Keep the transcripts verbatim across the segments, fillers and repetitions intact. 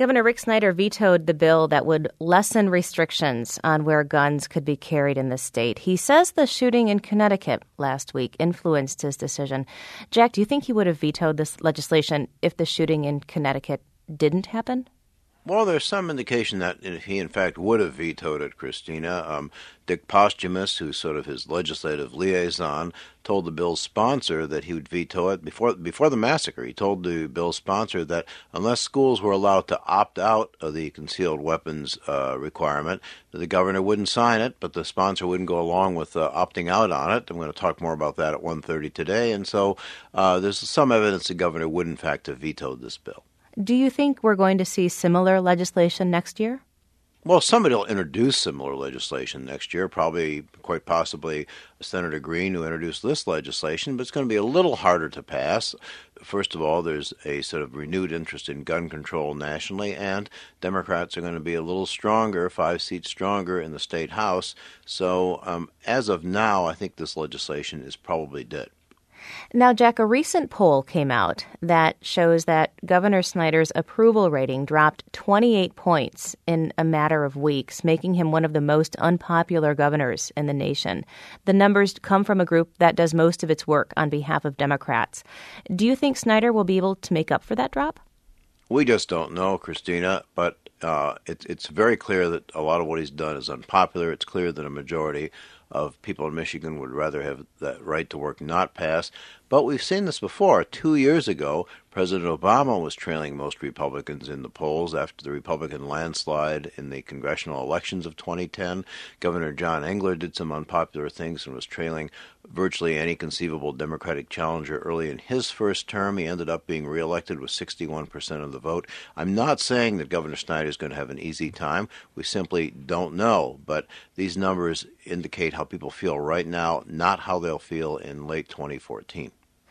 Governor Rick Snyder vetoed the bill that would lessen restrictions on where guns could be carried in the state. He says the shooting in Connecticut last week influenced his decision. Jack, do you think he would have vetoed this legislation if the shooting in Connecticut didn't happen? Well, there's some indication that he, in fact, would have vetoed it, Christina. Um, Dick Posthumus, who's sort of his legislative liaison, told the bill's sponsor that he would veto it before before the massacre. He told the bill's sponsor that unless schools were allowed to opt out of the concealed weapons uh, requirement, that the governor wouldn't sign it, but the sponsor wouldn't go along with uh, opting out on it. I'm going to talk more about that at one thirty today. And so uh, there's some evidence the governor would, in fact, have vetoed this bill. Do you think we're going to see similar legislation next year? Well, somebody will introduce similar legislation next year, probably, quite possibly, Senator Green, who introduced this legislation, but it's going to be a little harder to pass. First of all, there's a sort of renewed interest in gun control nationally, and Democrats are going to be a little stronger, five seats stronger in the state House. So um, as of now, I think this legislation is probably dead. Now, Jack, a recent poll came out that shows that Governor Snyder's approval rating dropped twenty-eight points in a matter of weeks, making him one of the most unpopular governors in the nation. The numbers come from a group that does most of its work on behalf of Democrats. Do you think Snyder will be able to make up for that drop? We just don't know, Christina, but uh, it, it's very clear that a lot of what he's done is unpopular. It's clear that a majority of people in Michigan would rather have that right to work not passed. But we've seen this before. Two years ago, President Obama was trailing most Republicans in the polls after the Republican landslide in the congressional elections of twenty ten. Governor John Engler did some unpopular things and was trailing virtually any conceivable Democratic challenger early in his first term. He ended up being reelected with sixty-one percent of the vote. I'm not saying that Governor Snyder is going to have an easy time. We simply don't know. But these numbers indicate how people feel right now, not how they'll feel in late twenty fourteen.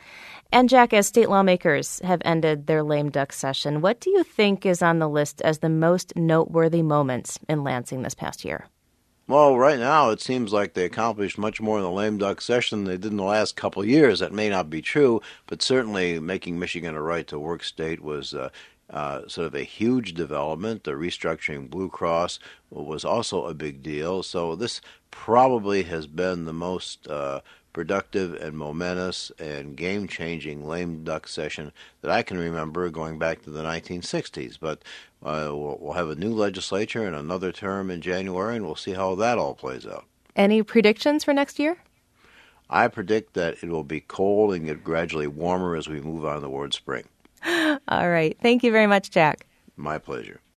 And Jack, as state lawmakers have ended their lame duck session, what do you think is on the list as the most noteworthy moments in Lansing this past year? Well, right now it seems like they accomplished much more in the lame duck session than they did in the last couple of years. That may not be true, but certainly making Michigan a right-to-work state was uh, uh, sort of a huge development. The restructuring Blue Cross was also a big deal. So this probably has been the most uh, productive and momentous and game-changing lame duck session that I can remember going back to the nineteen sixties. But uh, we'll, we'll have a new legislature and another term in January, and we'll see how that all plays out. Any predictions for next year? I predict that it will be cold and get gradually warmer as we move on toward spring. All right. Thank you very much, Jack. My pleasure.